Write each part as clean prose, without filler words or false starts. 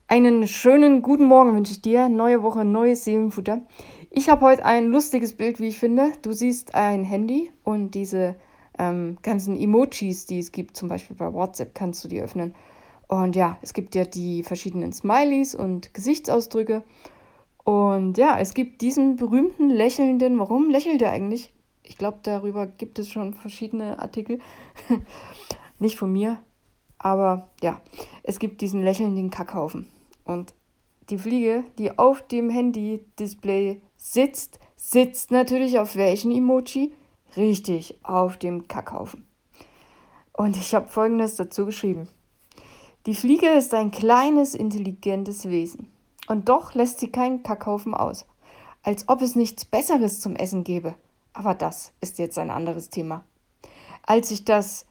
Einen schönen guten Morgen wünsche ich dir. Neue Woche, neues Seelenfutter. Ich habe heute ein lustiges Bild, wie ich finde. Du siehst ein Handy und diese ganzen Emojis, die es gibt, zum Beispiel bei WhatsApp, kannst du die öffnen. Und ja, es gibt ja die verschiedenen Smileys und Gesichtsausdrücke. Und ja, es gibt diesen berühmten lächelnden. Warum lächelt er eigentlich? Ich glaube, darüber gibt es schon verschiedene Artikel. Nicht von mir, aber ja, es gibt diesen lächelnden Kackhaufen. Und die Fliege, die auf dem Handy-Display sitzt natürlich auf welchen Emoji? Richtig, auf dem Kackhaufen. Und ich habe Folgendes dazu geschrieben. Die Fliege ist ein kleines, intelligentes Wesen. Und doch lässt sie keinen Kackhaufen aus. Als ob es nichts Besseres zum Essen gäbe. Aber das ist jetzt ein anderes Thema. Als ich das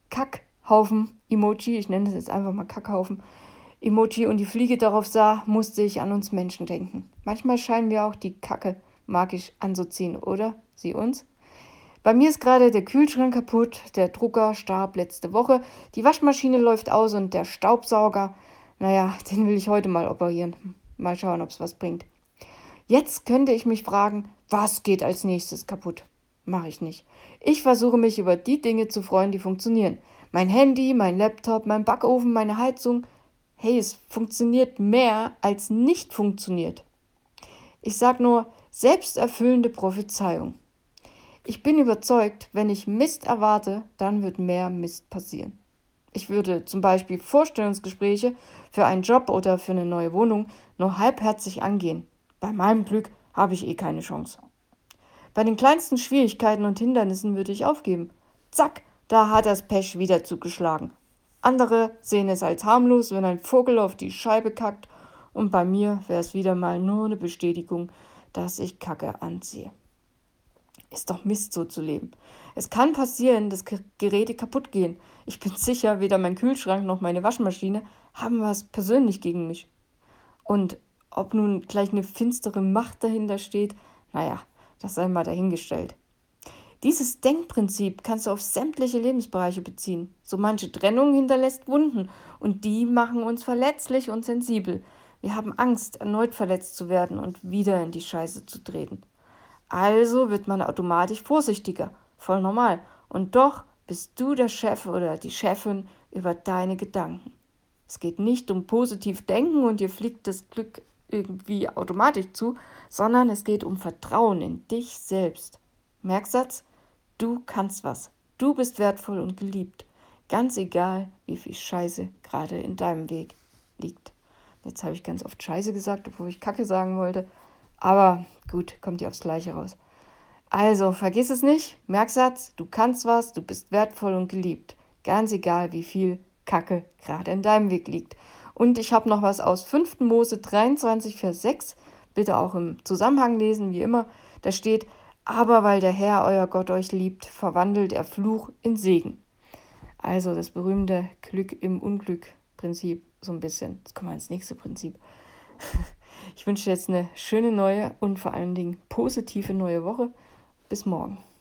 Kackhaufen-Emoji, ich nenne es jetzt einfach mal Kackhaufen, Emoji und die Fliege darauf sah, musste ich an uns Menschen denken. Manchmal scheinen wir auch die Kacke magisch anzuziehen, oder? Sie uns? Bei mir ist gerade der Kühlschrank kaputt, der Drucker starb letzte Woche, die Waschmaschine läuft aus und der Staubsauger, naja, den will ich heute mal operieren. Mal schauen, ob es was bringt. Jetzt könnte ich mich fragen, was geht als nächstes kaputt? Mache ich nicht. Ich versuche mich über die Dinge zu freuen, die funktionieren. Mein Handy, mein Laptop, mein Backofen, meine Heizung. Hey, es funktioniert mehr als nicht funktioniert. Ich sage nur selbsterfüllende Prophezeiung. Ich bin überzeugt, wenn ich Mist erwarte, dann wird mehr Mist passieren. Ich würde zum Beispiel Vorstellungsgespräche für einen Job oder für eine neue Wohnung nur halbherzig angehen. Bei meinem Glück habe ich eh keine Chance. Bei den kleinsten Schwierigkeiten und Hindernissen würde ich aufgeben. Zack, da hat das Pech wieder zugeschlagen. Andere sehen es als harmlos, wenn ein Vogel auf die Scheibe kackt, und bei mir wäre es wieder mal nur eine Bestätigung, dass ich Kacke anziehe. Ist doch Mist, so zu leben. Es kann passieren, dass Geräte kaputt gehen. Ich bin sicher, weder mein Kühlschrank noch meine Waschmaschine haben was persönlich gegen mich. Und ob nun gleich eine finstere Macht dahinter steht, naja, das sei mal dahingestellt. Dieses Denkprinzip kannst du auf sämtliche Lebensbereiche beziehen. So manche Trennung hinterlässt Wunden und die machen uns verletzlich und sensibel. Wir haben Angst, erneut verletzt zu werden und wieder in die Scheiße zu treten. Also wird man automatisch vorsichtiger, voll normal. Und doch bist du der Chef oder die Chefin über deine Gedanken. Es geht nicht um positiv denken und dir fliegt das Glück irgendwie automatisch zu, sondern es geht um Vertrauen in dich selbst. Merksatz, du kannst was. Du bist wertvoll und geliebt. Ganz egal, wie viel Scheiße gerade in deinem Weg liegt. Jetzt habe ich ganz oft Scheiße gesagt, obwohl ich Kacke sagen wollte. Aber gut, kommt ja aufs Gleiche raus. Also, vergiss es nicht. Merksatz, du kannst was, du bist wertvoll und geliebt. Ganz egal, wie viel Kacke gerade in deinem Weg liegt. Und ich habe noch was aus 5. Mose 23, Vers 6. Bitte auch im Zusammenhang lesen, wie immer. Da steht, aber weil der Herr, euer Gott, euch liebt, verwandelt er Fluch in Segen. Also das berühmte Glück im Unglück-Prinzip, so ein bisschen. Jetzt kommen wir ins nächste Prinzip. Ich wünsche dir jetzt eine schöne neue und vor allen Dingen positive neue Woche. Bis morgen.